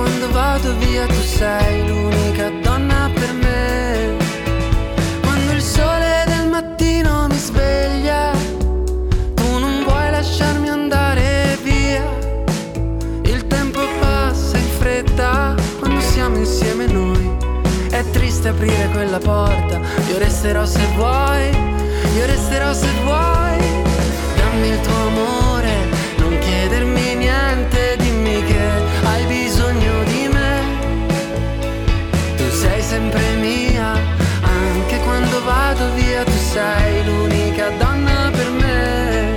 quando vado via tu sei l'unica donna per me. Quando il sole del mattino mi sveglia, tu non vuoi lasciarmi andare via. Il tempo passa in fretta quando siamo insieme noi. È triste aprire quella porta, io resterò se vuoi, io resterò se vuoi. Dammi il tuo amore, non chiedermi niente, dimmi che hai bisogno di me. Tu sei sempre mia, anche quando vado via tu sei l'unica donna per me.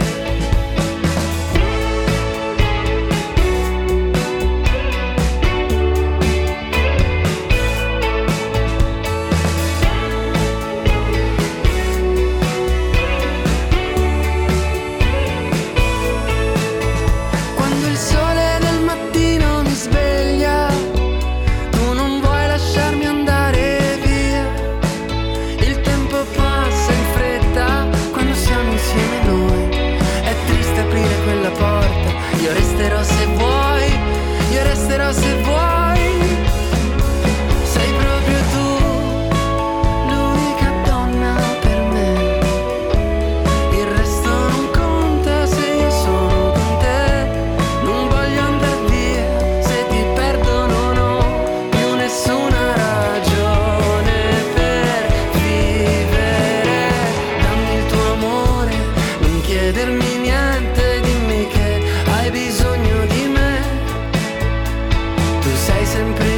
Io resterò se vuoi, io resterò se vuoi. Sei proprio tu, l'unica donna per me. Il resto non conta se io sono con te. Non voglio andar via, se ti perdo non ho più nessuna ragione per vivere. Dammi il tuo amore, non chiedermi niente, dimmi che hai bisogno di me. Tu sei sempre